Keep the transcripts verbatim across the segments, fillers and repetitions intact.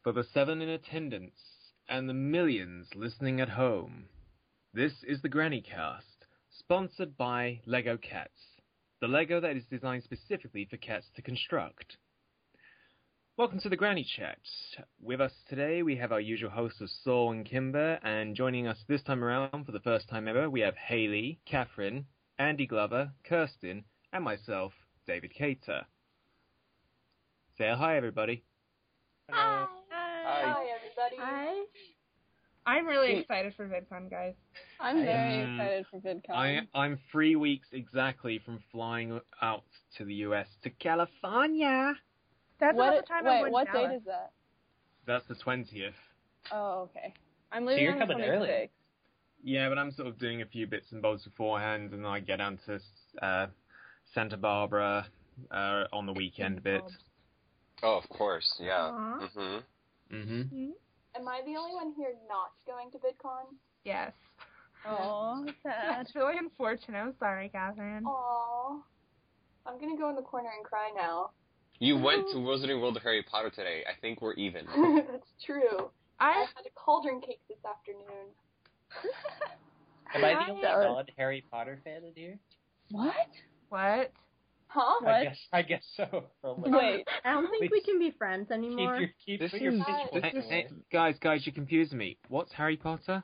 For the seven in attendance and the millions listening at home, this is the Granny Cast, sponsored by Lego Cats, the Lego that is designed specifically for cats to construct. Welcome to the Granny Chat. With us today, we have our usual hosts of Saul and Kimber, and joining us this time around for the first time ever, we have Haley, Catherine, Andy Glover, Kirsten, and myself, David Cater. Say a hi, everybody. Hi. Hi. Hi, everybody. Hi. I'm really excited for VidCon, guys. I'm very Um, excited for VidCon. I, I'm three weeks exactly from flying out to the U S to California. That's what, about the time wait, I went what to Dallas. date is that? That's the twentieth. Oh, okay. I'm So leaving you're on the coming early. twenty-sixth. Yeah, but I'm sort of doing a few bits and bobs beforehand, and I get down to uh, Santa Barbara uh, on the weekend a bit. Oh, of course, yeah. Aww. Mm-hmm. Mm-hmm. Am I the only one here not going to VidCon? Yes. Oh, sad. That's really unfortunate. I'm sorry, Catherine. Aww. I'm gonna go in the corner and cry now. You went to Wizarding World of Harry Potter today. I think we're even. That's true. I I had a cauldron cake this afternoon. Am I the only Sorry. solid Harry Potter fan in here? What? what? Huh? What? I guess I guess so. Oh my Wait. I don't think Please. we can be friends God. anymore. Keep your keep This put your is- pitch Hey, away. hey, guys, guys, you're confusing me. What's Harry Potter?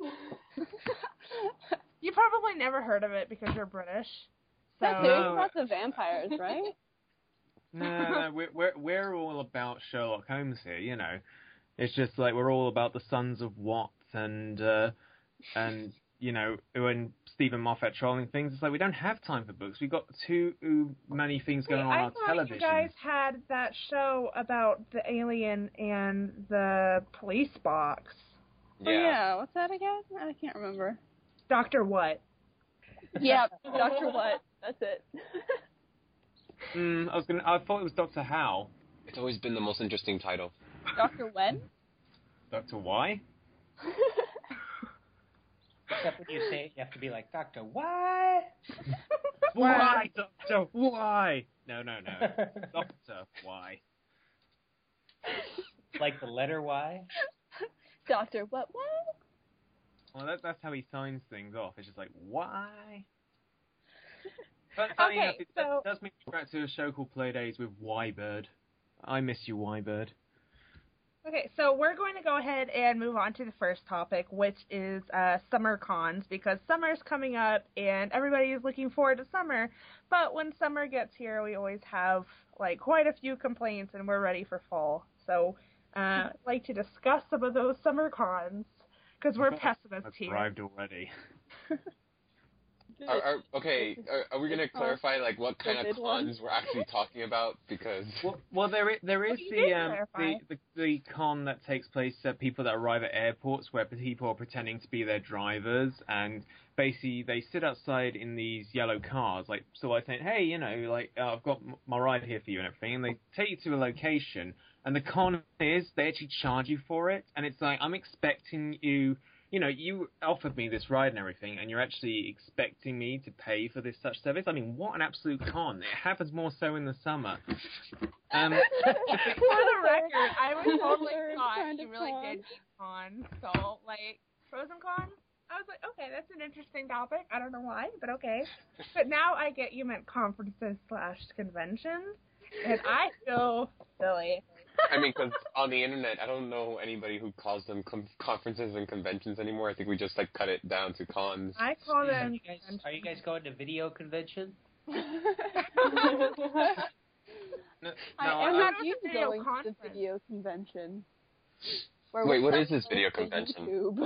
You probably never heard of it because you're British. So That's No. about the vampires, right? No, no, no, we're, we're, we're all about Sherlock Holmes here, you know. It's just like we're all about the Sons of Wat and, uh, and you know, when Stephen Moffat trolling things, it's like we don't have time for books. We've got too many things going Wait, on I on our thought television. you guys had that show about the alien and the police box. Oh, yeah. What's that again? I can't remember. Doctor What? Yeah, Doctor What? That's it. Mm, I was gonna. I thought it was Doctor How. It's always been the most interesting title. Doctor When? Doctor Y? Except when you say it, you have to be like, Doctor, what? Why, Doctor? Why? No, no, no. Doctor Y. Like the letter Y? Doctor What? What? Well, that, that's how he signs things off. It's just like, why? But funny Okay, enough, it, so- that does make me back to a show called Playdays with Y-Bird. I miss you, Y-Bird. Okay, so we're going to go ahead and move on to the first topic, which is uh, summer cons, because summer's coming up and everybody is looking forward to summer. But when summer gets here, we always have like quite a few complaints, and we're ready for fall. So uh, I'd like to discuss some of those summer cons, because we're pessimists I've here. arrived already. Are, are, okay, are, are we going to clarify like what kind of Good one. cons we're actually talking about? Because Well, well, there is, there is you the, did um, the clarify. the the con that takes place at people that arrive at airports, where people are pretending to be their drivers, and basically they sit outside in these yellow cars, like so like saying, hey, you know, like uh, I've got m- my ride here for you and everything, and they take you to a location, and the con is they actually charge you for it, and it's like I'm expecting you. You know, you offered me this ride and everything, and you're actually expecting me to pay for this such service? I mean, what an absolute con. It happens more so in the summer. Um, For the record, I was totally Third thought kind you of really con. did mean con. So, like, pros and cons, I was like, okay, that's an interesting topic. I don't know why, but okay. But now I get you meant conferences slash conventions, and I feel silly. I mean, because on the internet, I don't know anybody who calls them com- conferences and conventions anymore. I think we just like cut it down to cons. I call Are them you guys, are you guys going to video convention? no, no, I I- am I- not I- used to video going to conference. the video convention. Where Wait, we what can is this video post to convention? YouTube.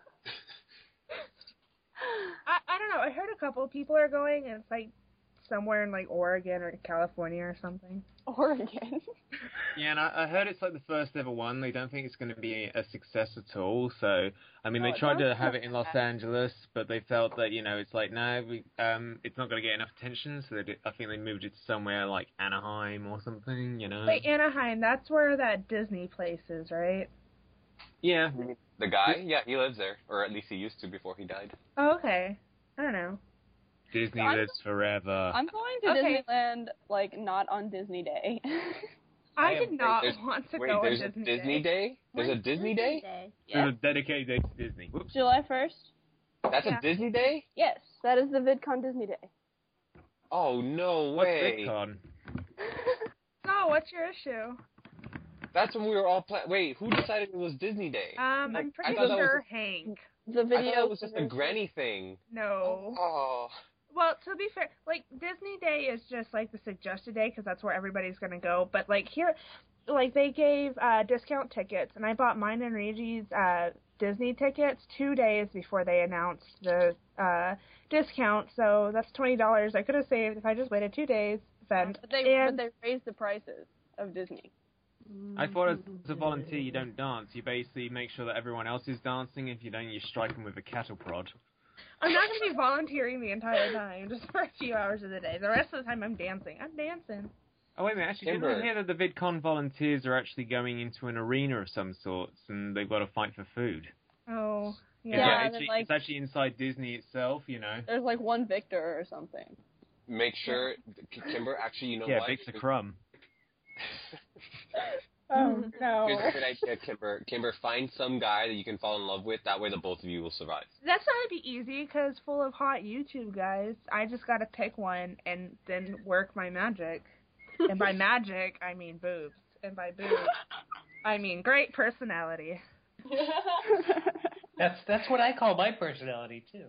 I, I don't know. I heard a couple of people are going, and it's like somewhere in like Oregon or California or something. Oregon. Yeah, and I, I heard it's like the first ever one. They don't think it's going to be a success at all. So, I mean, Oh, they it tried to sounds have it in Los Angeles, but they felt that, you know, it's like, no, we, um, it's not going to get enough attention. So they did, I think they moved it to somewhere like Anaheim or something, you know. Wait, Anaheim, that's where that Disney place is, right? Yeah. The guy? Yeah, he lives there. Or at least he used to before he died. Oh, okay. I don't know. Disney I'm- lives forever. I'm going to Okay. Disneyland, like, not on Disney Day. I I did am- not There's- want to Wait, go on there's Disney, a Disney Day. Day? There's a When's Disney Day? Yeah. There's a dedicated day to Disney. Whoops. July first? That's Yeah. a Disney Day? Yes, that is the VidCon Disney Day. Oh, no What's way. VidCon? Oh, what's your issue? That's when we were all pla- Wait, who decided it was Disney Day? Um, I- I'm I pretty thought that was sure Hank. The I video thought it was just a granny thing. No. Oh. Well, to be fair, like, Disney Day is just, like, the suggested day because that's where everybody's going to go. But, like, here, like, they gave uh, discount tickets, and I bought mine and Reggie's uh, Disney tickets two days before they announced the uh, discount. So that's twenty dollars I could have saved if I just waited two days. Then, But they, and, but they raised the prices of Disney. I thought as a volunteer you don't dance. You basically make sure that everyone else is dancing. If you don't, you strike them with a cattle prod. I'm not going to be volunteering the entire time, just for a few hours of the day. The rest of the time I'm dancing. I'm dancing. Oh, wait a minute. Actually, didn't I Kimber. hear that the VidCon volunteers are actually going into an arena of some sorts and they've got to fight for food? Oh, It's yeah. Yeah, like- and actually, like- it's actually inside Disney itself, you know. There's like one victor or something. Make sure, K- Kimber, actually, you know yeah, what? Victor Crumb. Oh, no. Here's a good idea, Kimber. Kimber, find some guy that you can fall in love with. That way the both of you will survive. That's not going to be easy because full of hot YouTube guys. I just got to pick one and then work my magic. And by magic, I mean boobs. And by boobs, I mean great personality. That's that's what I call my personality too.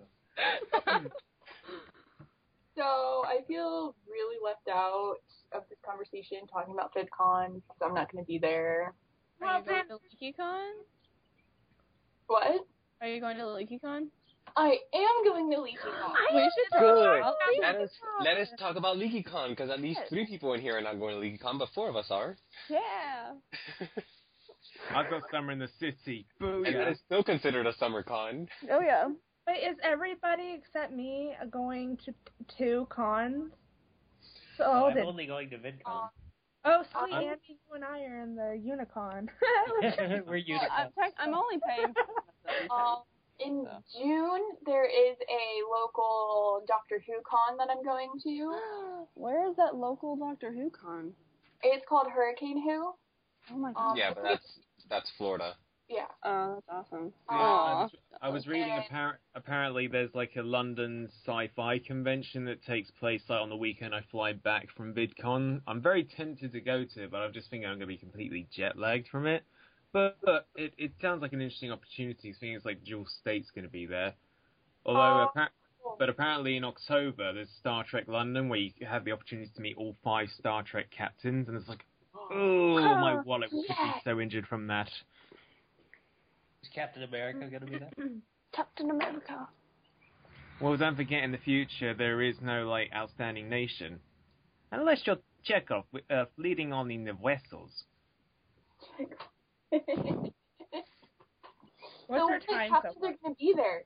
So I feel really left out of this conversation talking about VidCon because I'm not going to be there. Are Well, you going then- to LeakyCon? What? Are you going to LeakyCon? I am going to LeakyCon. We should Good. talk about Let us let us talk about LeakyCon because at least three people in here are not going to LeakyCon, but four of us are. Yeah. I've got summer in the city. Boo, And that yeah. is still considered a summer con. Oh yeah. Wait, is everybody except me going to two cons? So So I'm then, only going to VidCon. oh, sweet, I'm- Andy, you and I are in the Unicon. We're I'm, unicorns. tech- I'm only paying for myself. Um, in So. June, there is a local Doctor Who con that I'm going to. Where is that local Doctor Who con? It's called Hurricane Who. Oh my Um, god. Yeah, but that's that's Florida. Yeah. Oh, that's awesome. I Aw. was, I was reading And- appar- apparently there's like a London sci-fi convention that takes place like on the weekend I fly back from VidCon. I'm very tempted to go to it, but I'm just thinking I'm going to be completely jet lagged from it. But, but it, it sounds like an interesting opportunity, seeing as like dual state's going to be there. Although, Oh. appa- but apparently in October there's Star Trek London where you have the opportunity to meet all five Star Trek captains, and it's like, oh, my wallet could be yes. so injured from that. Is Captain America going to be there? Captain America. Well, don't forget, in the future, there is no, like, outstanding nation. Unless you're Chekhov, uh, leading on in the vessels. What's so our which time captains so are going to be there?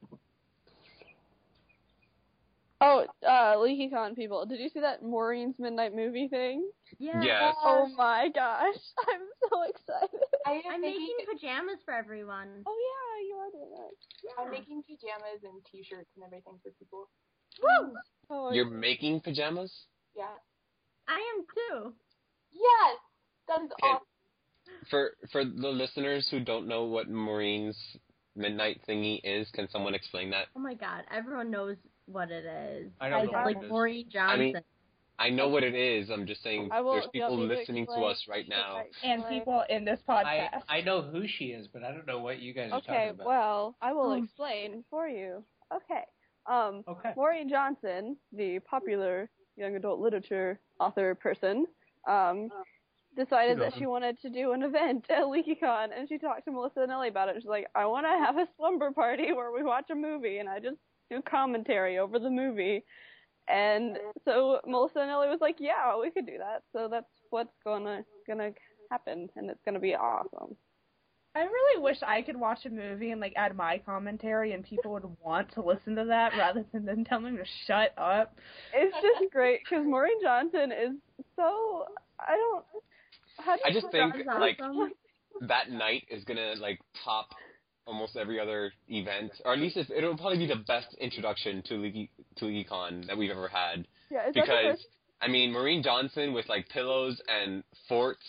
Oh, uh, LeakyCon people. Did you see that Maureen's Midnight Movie thing? Yeah. Yes. Oh my gosh. I'm so excited. I am I'm making, making pajamas for everyone. Oh yeah, you are doing that. I'm making pajamas and t-shirts and everything for people. Woo! Oh, You're making pajamas? Yeah. I am too. Yes! That is Okay. awesome. For for the listeners who don't know what Maureen's midnight thingy is, can someone explain that? Oh my god, everyone knows what it is. I don't know It's what like it is. Maureen Johnson. I mean, I know what it is. I'm just saying I will- there's you want people me to listening to explain? us right now. And people in this podcast. I I know who she is, but I don't know what you guys are Okay, talking about. well, I will Oh. explain for you. Okay. Um, Okay. Maureen Johnson, the popular young adult literature author person, um, decided that she wanted to do an event at LeakyCon, and she talked to Melissa and Ellie about it. She's like, I want to have a slumber party where we watch a movie, and I just do commentary over the movie. And so Melissa and Ellie was like, yeah, we could do that. So that's what's gonna gonna happen, and it's gonna be awesome. I really wish I could watch a movie and like add my commentary and people would want to listen to that rather than them telling me to shut up. It's just great because Maureen Johnson is so I don't. How do I you just think That's like awesome. that night is gonna like top almost every other event, or at least if, it'll probably be the best introduction to Leaky to LeakyCon that we've ever had. Yeah, is that the Because first- I mean, Maureen Johnson with like pillows and forts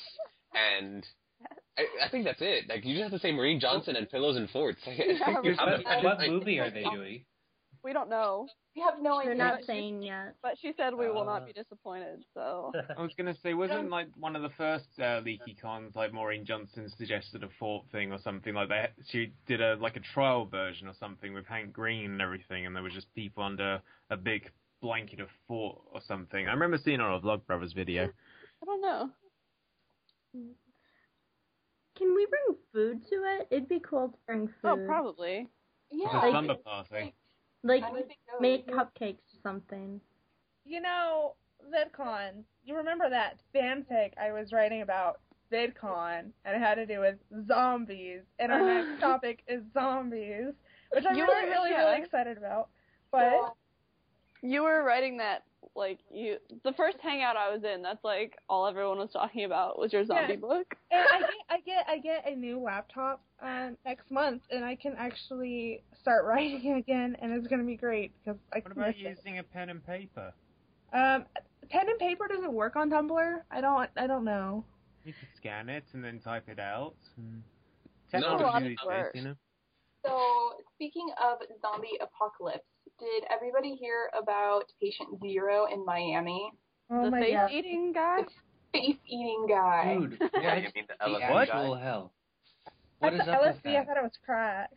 and I, I think that's it. Like, you just have to say Maureen Johnson and Pillows and Forts. I think Yeah, you have What, it. what Like, movie are they doing? We don't know, We have no They're idea. not but she- saying yet. but she said we will not Uh. be disappointed. So I was gonna say, wasn't like one of the first uh, leaky cons like Maureen Johnson suggested a fort thing or something like that? She did a like a trial version or something with Hank Green and everything, and there was just people under a big blanket of fort or something. I remember seeing it on a Vlogbrothers video. I don't know. Can we bring food to it? It'd be cool to bring food. Oh, probably. Yeah. It's a Like- slumber party. Like, Anything goes. make cupcakes or something. You know, VidCon, you remember that fanfic I was writing about VidCon, and it had to do with zombies, and our next topic is zombies, which I'm You really, were- really, yeah. really excited about. But, You were writing that like you. The first hangout I was in, that's like all everyone was talking about was your zombie Yeah. book. and I get, I get, I get a new laptop um, next month, and I can actually start writing again, and it's gonna be great because I What can about miss it. using a pen and paper? Um, pen and paper doesn't work on Tumblr. I don't, I don't know. You could scan it and then type it out. And... No, Technology these but- days, you know. So, speaking of zombie apocalypse, did everybody hear about Patient Zero in Miami? Oh the my face god. eating guy. Face-eating guy. Dude, Yeah, that's you mean the the L S D actual guy? hell. I What is thought up L S D, with I that? thought it was crack.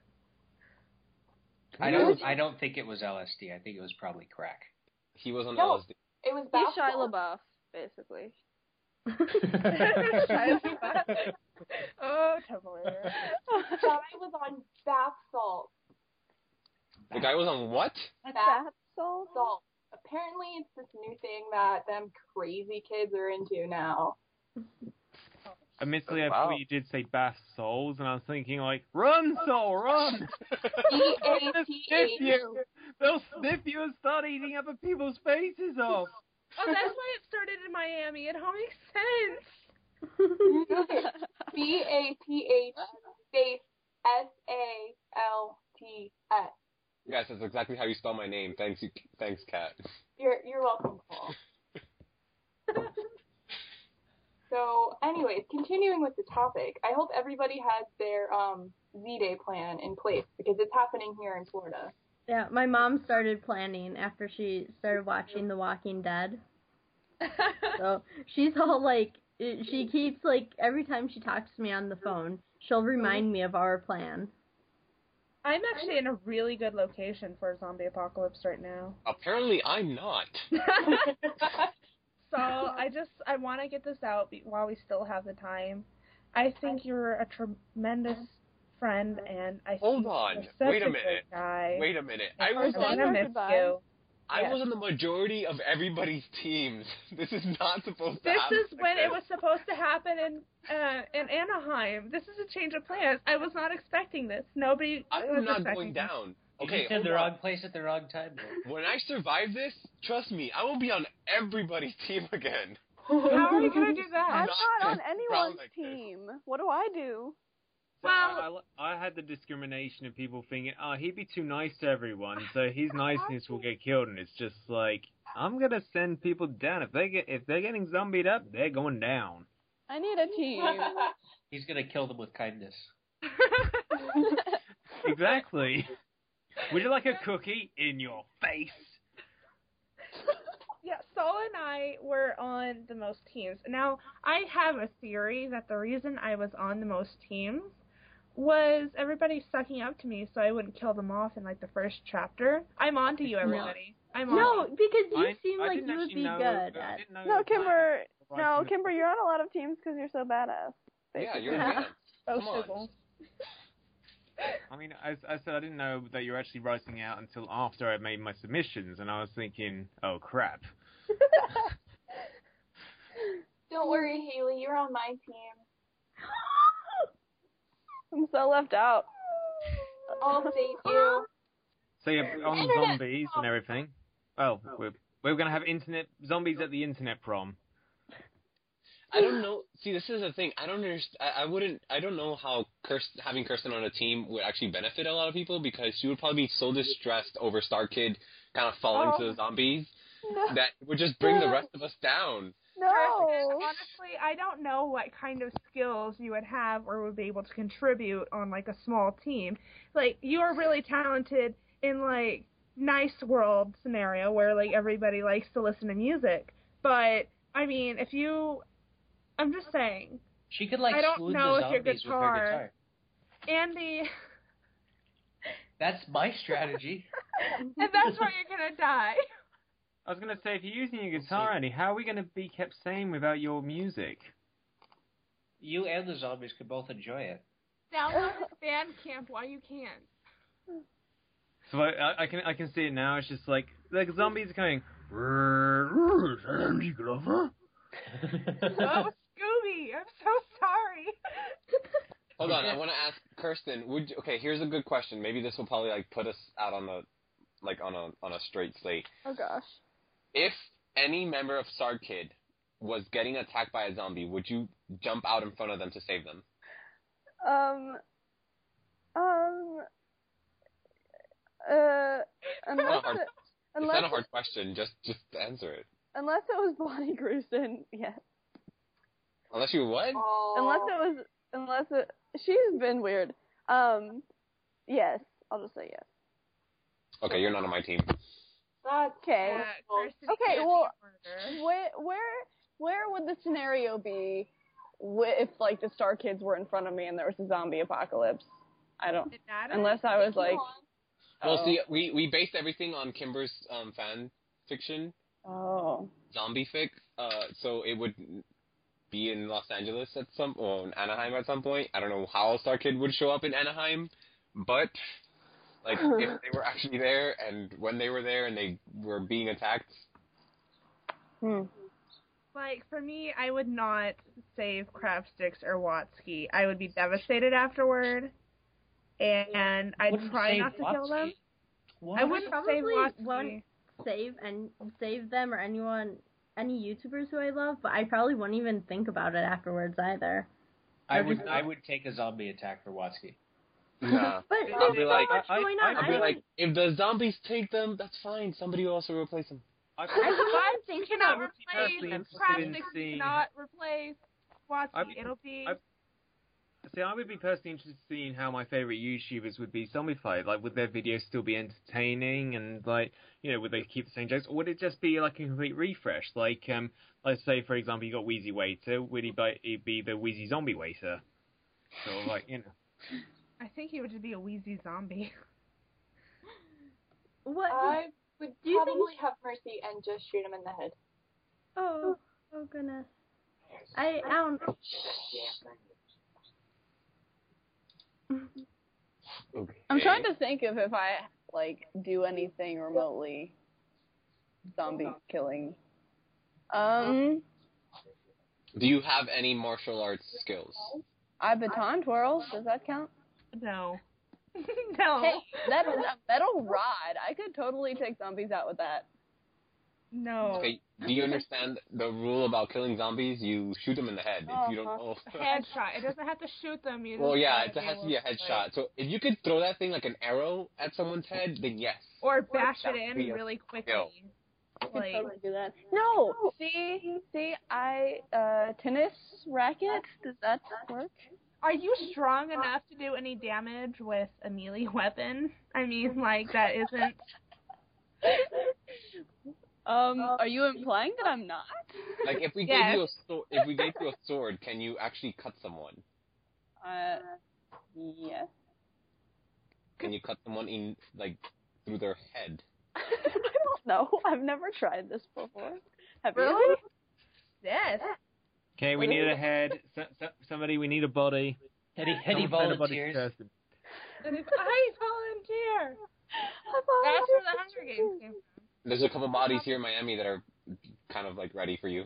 I don't. I don't think it was L S D. I think it was probably crack. He was on No. L S D. It was He's bath Shia salts. LaBeouf, basically. Oh, Tumblr. The guy was on bath salts. The guy was on what? Bath Bath salt. salts. Apparently, it's this new thing that them crazy kids are into now. Admittedly, I Wow. thought you did say bath souls, and I was thinking like, run, soul, run! E They'll A T sniff H. you! They'll sniff you and start eating other people's faces off! Oh, that's why it started in Miami. It all makes sense. B A T H space S A L T S. Yes, that's exactly how you spell my name. Thanks, you, thanks, Kat. You're you're welcome, Paul. So, anyways, continuing with the topic, I hope everybody has their um, Z-Day plan in place because it's happening here in Florida. Yeah, my mom started planning after she started watching The Walking Dead. So she's all like, she keeps like, every time she talks to me on the phone, she'll remind me of our plan. I'm actually in a really good location for a zombie apocalypse right now. Apparently, I'm not. So I just, I want to get this out be- while we still have the time. I think you're a tremendous friend, and I Hold think on. you're such Wait a a minute. good guy. Wait a minute. I And was I'm on. gonna miss Goodbye. you. I Yes. was on the majority of everybody's teams. This is not supposed to This happen. is when like it was supposed to happen in uh, in Anaheim. This is a change of plans. I was not expecting this. Nobody I'm was not expecting going this. down. You Okay, just in hold the on. wrong place at the wrong time. Bro. When I survive this, trust me, I will be on everybody's team again. How are you gonna do I'm that? not on Not anyone's like this. team. What do I do? So I, I, I had the discrimination of people thinking, oh, he'd be too nice to everyone, so his niceness will get killed, and it's just like, I'm gonna send people down. If they get, if they're getting zombied up, they're going down. I need a team. He's gonna kill them with kindness. Exactly. Would you like a cookie in your face? Yeah, Saul and I were on the most teams. Now, I have a theory that the reason I was on the most teams was everybody sucking up to me so I wouldn't kill them off in, like, the first chapter. I'm on to you, everybody. I'm on. No, because you I, seem I like didn't you would actually be know, good I at. didn't know No, that Kimber. right No, from the- Kimber, you're on a lot of teams because you're so badass. Yeah, basically. you're a man. Oh, Come on. Sybil. I mean, as I said, I didn't know that you were actually writing out until after I made my submissions, and I was thinking, oh crap. Don't worry, Haley, you're on my team. I'm so left out. I'll save you. So you're on Internet zombies and everything. Well, we're we're gonna have internet zombies at the internet prom. I don't know. See, this is the thing. I don't understand. I, I wouldn't. I don't know how Kirsten, having Kirsten on a team would actually benefit a lot of people because she would probably be so distressed over Star Kid kind of falling Oh. to the zombies No. that it would just bring the rest of us down. No. Honestly, I don't know what kind of skills you would have or would be able to contribute on like a small team. Like you are really talented in like nice world scenario where like everybody likes to listen to music. But I mean, if you, I'm just saying. She could like I don't swoon know the if your zombies guitar, with her guitar. Andy. That's my strategy. And that's where you're gonna die. I was going to say, if you're using your guitar, Andy, how are we going to be kept sane without your music? You and the zombies could both enjoy it. Download this Bandcamp while you can. So I, I can I can see it now. It's just like like zombies going. Oh, Scooby, I'm so sorry. Hold on, I want to ask Kirsten. Would you, okay? Here's a good question. Maybe this will probably like put us out on the like on a on a straight slate. Oh gosh. If any member of Star Kid was getting attacked by a zombie, would you jump out in front of them to save them? Um. Um. Uh. Unless hard, it, it's unless not a hard question. Just just answer it. Unless it was Bonnie Grusin, yes. Unless you what? Oh. Unless it was. Unless it. She's been weird. Um. Yes. I'll just say yes. Okay, you're not on my team. That's Okay. Yeah, Kirsten Okay, can't well, be murdered. where where where would the scenario be wi- if like the Star Kids were in front of me and there was a zombie apocalypse? I don't. Did that Unless I was like. Well, oh. see, we we based everything on Kimber's um, fan fiction, Oh. zombie fic. Uh, so it would be in Los Angeles at some, or in Anaheim at some point. I don't know how Star Kid would show up in Anaheim, but like if they were actually there and when they were there and they were being attacked. Hmm. Like, for me, I would not save Crabsticks or Watsky. I would be devastated afterward, and I'd Wouldn't try save not to kill Watsky? them. What? I wouldn't Probably save Watsky. won't save and save them or anyone, any YouTubers who I love, but I probably wouldn't even think about it afterwards either. I I'd would just- I would take a zombie attack for Watsky. Nah. But I'll there's be so like, much I- going I- on. I'd I be would, like, if the zombies take them, that's fine. Somebody will also replace them. I, I wouldn't even But think you cannot about personally replace interested in Crabsticks. You seeing- cannot replace Watsky. I'd- It'll be. I'd- See, I would be personally interested in seeing how my favorite YouTubers would be zombified. Like, would their videos still be entertaining and, like, you know, would they keep the same jokes? Or would it just be, like, a complete refresh? Like, um, let's say, for example, you got Wheezy Waiter. Would he be, he'd be the Wheezy Zombie Waiter? So, like, you know. I think he would just be a wheezy zombie. what? I would Do you probably have mercy and just shoot him in the head. oh, oh goodness. I, I don't. Okay. I'm trying to think of if I like do anything remotely zombie killing. Um, Do you have any martial arts skills? I baton twirl. Does that count? No. No. Hey, that that metal rod. I could totally take zombies out with that. No. Okay. Do you understand the rule about killing zombies? You shoot them in the head. If you don't know. Headshot. It doesn't have to shoot them. You Well, just yeah, gotta it has to able be a like- headshot. So if you could throw that thing like an arrow at someone's head, then yes. Or bash That it would be in a really quickly. skill. I could Like, totally do that. No, see, see, I uh tennis racket. Does that work? are you strong enough to do any damage with a melee weapon? I mean, like, that isn't... Um, are you implying that I'm not? Like if we Yes. gave you a sword, if we gave you a sword, can you actually cut someone? Uh, yes. Can you cut someone in like through their head? I don't know. I've never tried this before. Have Really? you? Yes. Okay, we need a head. So, so, somebody, we need a body. Eddie, Eddie Someone send a body volunteers. to Kirsten. And if I volunteer. That's where the Hunger Games came from. There's a couple bodies here in Miami that are kind of like ready for you.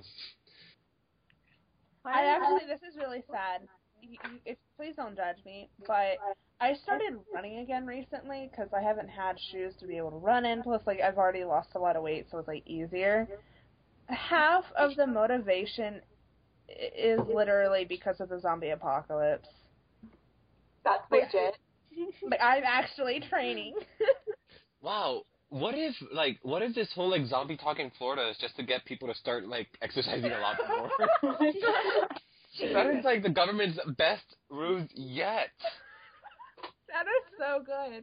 I actually, this is really sad. You, you, if, please don't judge me, but I started running again recently because I haven't had shoes to be able to run in. Plus, like, I've already lost a lot of weight, so it's, like, easier. Half of the motivation i- is literally because of the zombie apocalypse. That's Like, legit. Like, I'm actually training. Wow, what if, like, what if this whole, like, zombie talk in Florida is just to get people to start, like, exercising a lot more? That is, like, the government's best ruse yet. That is so good.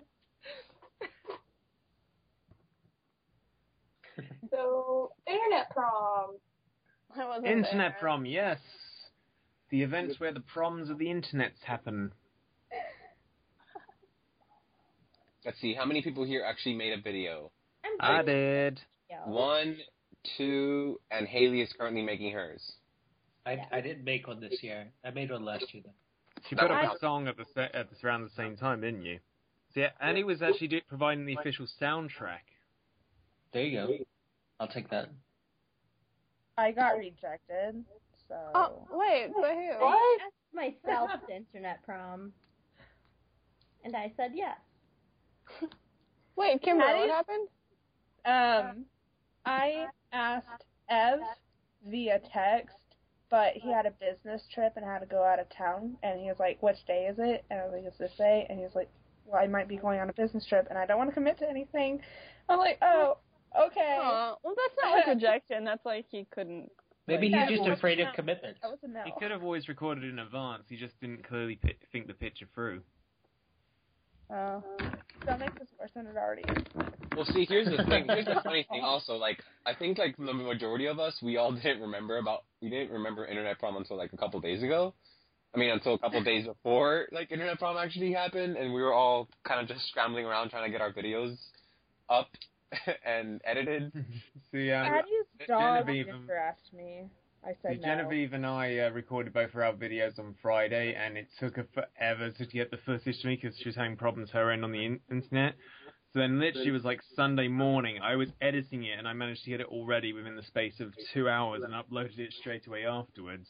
So, internet prom. I wasn't Internet there. prom, yes. The events where the proms of the internets happen. Let's see, how many people here actually made a video? I'm I pretty did. sure. One, two, and Haley is currently making hers. I I didn't make one this year. I made one last year, though. She put I- up a song at the se- at the, around the same time, didn't you? So, yeah, Annie was actually do- providing the official soundtrack. There you go. I'll take that. I got rejected, so. Oh, wait, but who? What? Myself to internet prom. And I said yes. Wait, Kimber, Patty? what happened? Um, I asked Ev via text, but he had a business trip and had to go out of town, and he was like, which day is it? And I was like, it's this day. And he was like, well, I might be going on a business trip, and I don't want to commit to anything. I'm like, oh, okay. Aw, well, that's not like rejection. That's like he couldn't. Maybe Like, he's that just was afraid of not- commitment. That was a no. He could have always recorded in advance. He just didn't clearly pi- think the picture through. Oh. That makes this worse than it already is. Well, see, here's the thing. Here's the funny thing also. Like, I think, like, the majority of us, we all didn't remember about, we didn't remember Internet Prom until, like, a couple days ago. I mean, until a couple days before, like, Internet Prom actually happened, and we were all kind of just scrambling around trying to get our videos up and edited. So, yeah, Addie's dog Genevieve, didn't um, interact me. I so said no. Genevieve and I uh, recorded both of our videos on Friday, and it took her forever to get the footage to me because she was having problems her end on the in- internet. So then literally it was like Sunday morning. I was editing it, and I managed to get it all ready within the space of two hours and uploaded it straight away afterwards.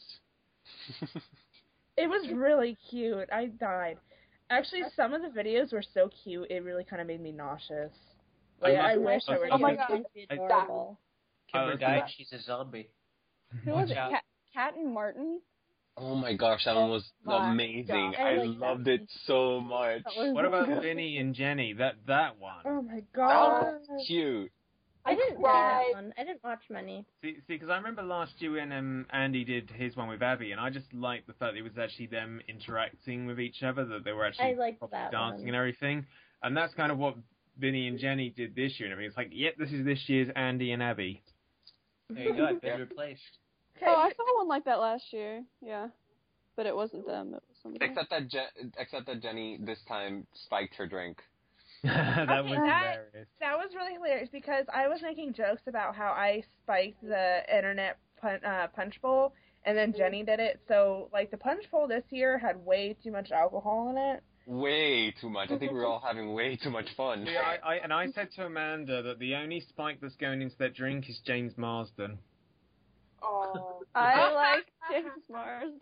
It was really cute. I died. Actually, some of the videos were so cute, it really kind of made me nauseous. Like, I, I must- wish I were Oh my you. god. It'd be adorable. Kimber Oh, died. that's- She's a zombie. Who was Watch it? out. Cat, Cat and Martin? Oh my gosh, that one was my amazing. God. I I like that loved it so much. That was What about good. Vinny and Jenny? That that one. Oh my That god. was cute. I didn't watch cried. that one. I didn't watch many. See, because I remember last year when um, Andy did his one with Abby, and I just liked the fact that it was actually them interacting with each other, that they were actually I liked properly that dancing one. and everything. And that's kind of what Vinny and Jenny did this year and everything. It's like, yep, this is this year's Andy and Abby. There you go. I've been replaced. Okay. Oh, I saw one like that last year. Yeah. But it wasn't them. It was somebody else. Except that Je- except that Jenny this time spiked her drink. that Okay, was that- hilarious. That was really hilarious because I was making jokes about how I spiked the internet pun- uh, punch bowl, and then Jenny did it. So, like, the punch bowl this year had way too much alcohol in it. Way too much. I think we were all having way too much fun. See, I, I, and I said to Amanda that the only spike that's going into that drink is James Marsden. Oh. I like James Marsden.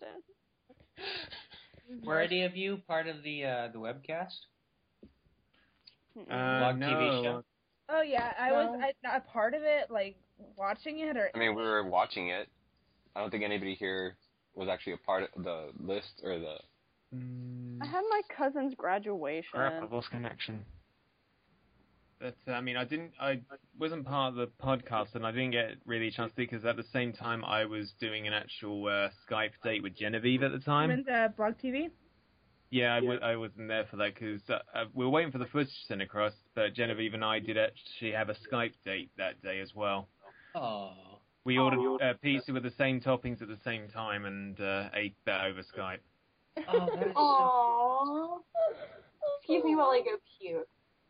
Were any of you part of the uh, the webcast? Mm-mm. Uh, Blog no. T V show? Oh yeah, I No. was I, a part of it, like watching it or. I mean, we were watching it. I don't think anybody here was actually a part of the list or the. Mm, I had my cousin's graduation. crap, I've lost connection. But, uh, I mean, I didn't, I wasn't part of the podcast, and I didn't get really a chance to because at the same time I was doing an actual uh, Skype date with Genevieve at the time. I'm in the Blog T V. Yeah, I, w- I wasn't there for that because uh, uh, we were waiting for the footage to send across, but Genevieve and I did actually have a Skype date that day as well. Oh. We ordered uh, pizza with the same toppings at the same time and uh, ate that over Skype. Oh, that is so... Aww. Excuse me while I go puke.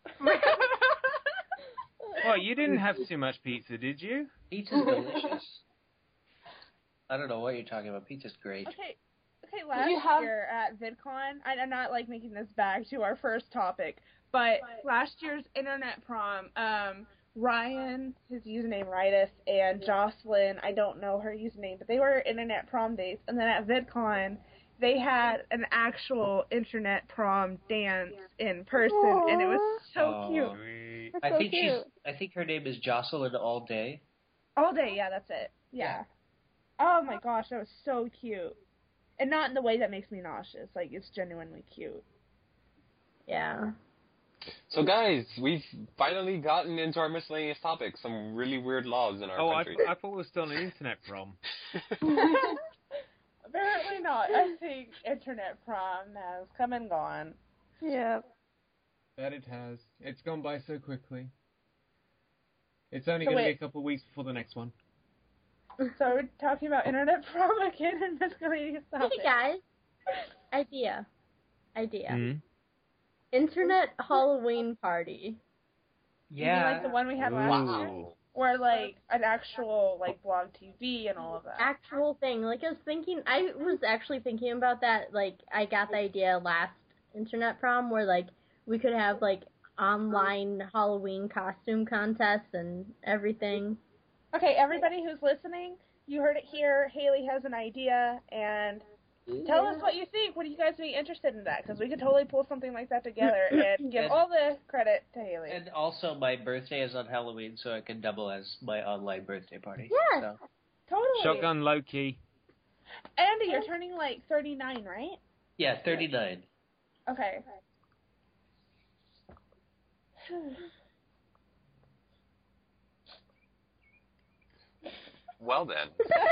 Well, you didn't have too much pizza, did you? Pizza's delicious. I don't know what you're talking about. Pizza's great. Okay, okay. Last you have- year at VidCon, I, I'm not like making this back to our first topic, but last year's internet prom, um, Ryan, his username Ritus, and Jocelyn, I don't know her username, but they were internet prom dates, and then at VidCon, they had an actual internet prom dance in person, Aww. and it was so Aw. cute. Sweet. That's I so think cute. she's. I think her name is Jocelyn All Day. All day, yeah, that's it. Yeah. Oh my gosh, that was so cute. And not in the way that makes me nauseous. Like, it's genuinely cute. Yeah. So, guys, we've finally gotten into our miscellaneous topics. Some really weird laws in our oh, country. I, I thought we were still on an internet prom. Apparently not. I think internet prom has come and gone. Yeah. That it has. It's gone by so quickly. It's only So going to be wait. a couple of weeks before the next one. So we're talking about internet prom again and miscellaneous topics. Hey guys, idea, idea. Mm. Internet Halloween party. You mean like the one we had last year? Ooh. Or like an actual like blog T V and all of that. Actual thing. Like I was thinking, I was actually thinking about that. Like I got the idea last internet prom where like we could have like online Halloween costume contests and everything. Okay, everybody who's listening, you heard it here. Haley has an idea, and tell us what you think. Would you guys be interested in that? Because we could totally pull something like that together and give And- all the credit to Haley. And also, my birthday is on Halloween, so I can double as my online birthday party. Yes. So. Totally. Shotgun Loki. Andy, you're turning like thirty-nine, right? Yeah, thirty-nine. Okay. Well, then.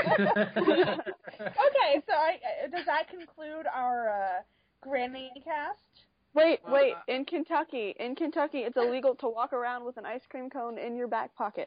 Okay, so I, uh, does that conclude our uh, Granny cast? Wait, Well, wait. uh, In Kentucky, in Kentucky, it's illegal to walk around with an ice cream cone in your back pocket.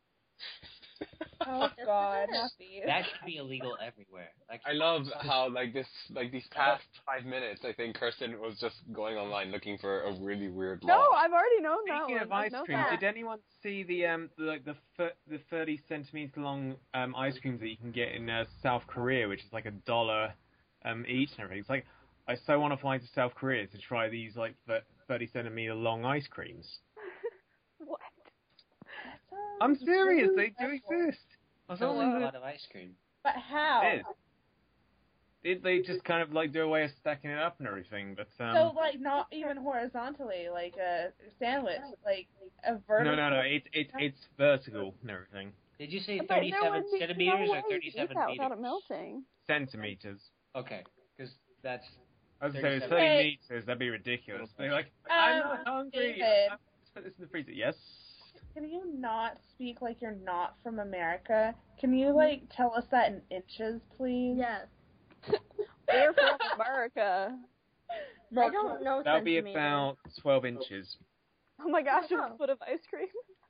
Oh God, not these. That should be illegal everywhere. Like, I love how, like, this, like, these past five minutes, I think Kirsten was just going online looking for a really weird law. No, I've already known that Speaking one. of I've ice known cream, that. did anyone see the um the, like the thir- the thirty centimeter long um ice creams that you can get in uh, South Korea, which is like a dollar um each and everything? It's like I so want to fly to South Korea to try these like thirty centimeter long ice creams. What? I'm serious, they do exist. I was that's a only lot of ice cream. But how? It is. It, they just kind of like do a way of stacking it up and everything, but um. So like not even horizontally, like a sandwich, like a vertical. no, no, no. It's it's it's vertical and everything. Did you say But there thirty-seven would be centimeters no or way you'd eat thirty-seven that meters? without it melting. Centimeters. Okay, because that's I was saying, thirty-seven. thirty Hey. meters. That'd be ridiculous. They're like, Um, I'm not hungry. David. Let's put this in the freezer. Yes. Can you not speak like you're not from America? Can you like tell us that in inches, please? Yes. We're from America. I don't know That'll be centimeters. about twelve inches. Oh my gosh, Oh. a foot of ice cream.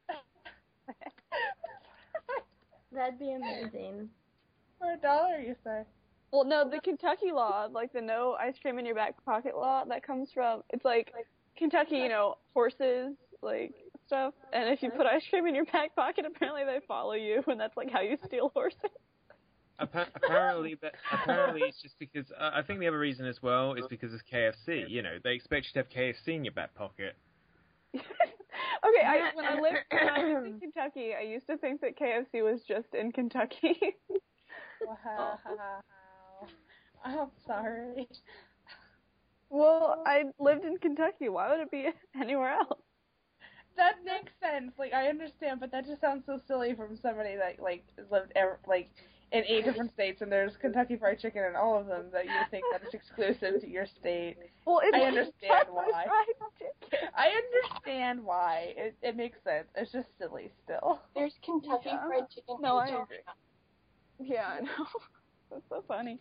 That'd be amazing. For a dollar, you say? Well, no, the Kentucky law, like the no ice cream in your back pocket law, that comes from, it's like Kentucky, you know, horses, like stuff, and if you put ice cream in your back pocket, apparently they follow you, and that's like how you steal horses. Appa- apparently, but apparently it's just because uh, I think the other reason as well is because of K F C. You know, they expect you to have K F C in your back pocket. Okay, I, when I lived when I lived in Kentucky, I used to think that K F C was just in Kentucky. Wow. I'm sorry. Well, I lived in Kentucky. Why would it be anywhere else? That makes sense. Like I understand, but that just sounds so silly from somebody that like has lived ever, like in eight different states, and there's Kentucky Fried Chicken in all of them. That you think that it's exclusive to your state. Well, it's I understand Kentucky why. Fried Chicken. I understand why. It it makes sense. It's just silly still. There's Kentucky Yeah. Fried Chicken. No, in I China. agree. Yeah, I know. That's so funny.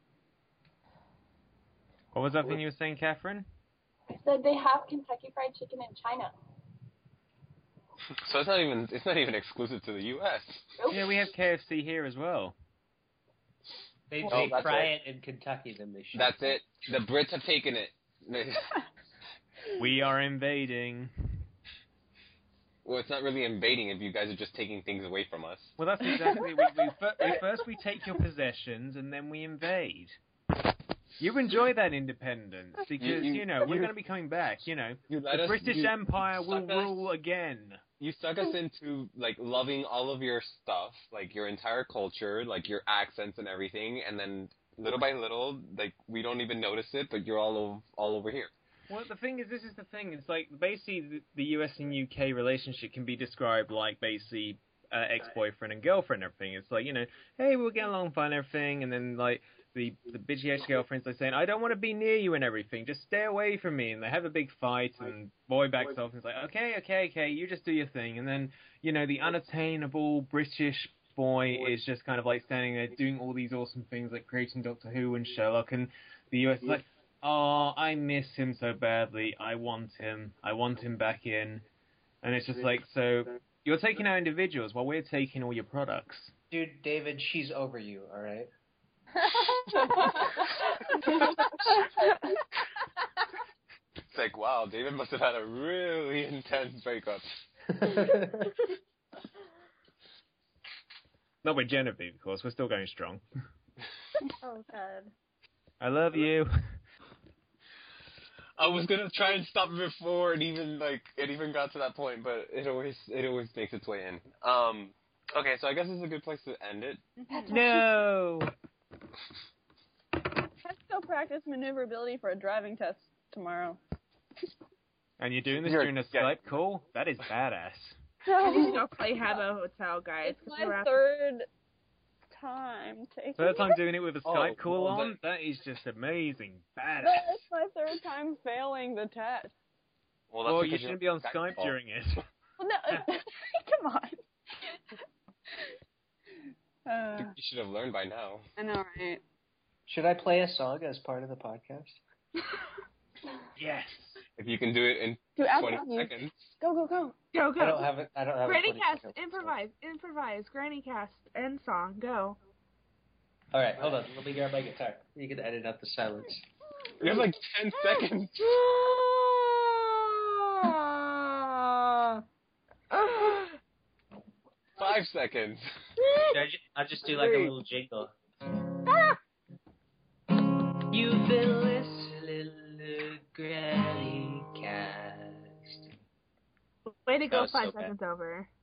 What was that thing you were saying, Catherine? I said they have Kentucky Fried Chicken in China. So it's not even it's not even exclusive to the U S Nope. Yeah, we have K F C here as well. they, Oh, they that's fry it. it in Kentucky, then they should. That's it. The Brits have taken it. We are invading. Well, it's not really invading if you guys are just taking things away from us. Well, that's exactly. we, we, fir- we first we take your possessions and then we invade. You enjoy that independence because you, You- you- know we're you- going to be coming back. You know, You let the us, British you, Empire will suck us- rule again. You suck us into like loving all of your stuff, like your entire culture, like your accents and everything, and then little by little, like we don't even notice it, but you're all over, all over here. Well, the thing is, this is the thing. It's like basically the, the U S and U K relationship can be described like basically uh, ex-boyfriend and girlfriend and everything. It's like, you know, hey, we'll get along fine and everything, and then like the the bitchy ex girlfriend's like saying, "I don't want to be near you and everything. Just stay away from me." And they have a big fight, and boy backs off and is like, "Okay, okay, okay, you just do your thing." And then you know the unattainable British boy is just kind of like standing there doing all these awesome things like creating Doctor Who and Sherlock, and the U S is like, "Oh, I miss him so badly. I want him. I want him back in." And it's just like, so you're taking our individuals while we're taking all your products. Dude, David, she's over you, all right? It's like, wow, David must have had a really intense breakup. Not with Genevieve, of course. We're still going strong. Oh, God. I love you. I was gonna try and stop it before it even like it even got to that point, but it always it always makes its way in. Um, okay, so I guess it's a good place to end it. No. Let's go practice maneuverability for a driving test tomorrow. And you're doing this You're- during a yeah. Skype call? That is badass. I need to go play Habbo Hotel, guys. It's 'cause my we're at- third time taking Third time it. doing it with a Oh, Skype call well, on? That is just amazing. No, Badass. it's my third time failing the test. Well, that's Well, you because shouldn't be you're on Skype Skype call. during it. Well, no, come on. Uh, You should have learned by now. I know, right? Should I play a song as part of the podcast? Yes. If you can do it in Do ask twenty you. seconds. Go, go, go. Go, I don't go. have it. I don't have Granny a twenty cast, second improvise, improvise. Granny cast, end song, go. All right, hold on. Let me grab my guitar. You can edit out the silence. You have like ten seconds. Five seconds. I ju- I'll just do like a Three. little jingle. You've been listening to Granny Cast. Way to That go, was five so bad. seconds over.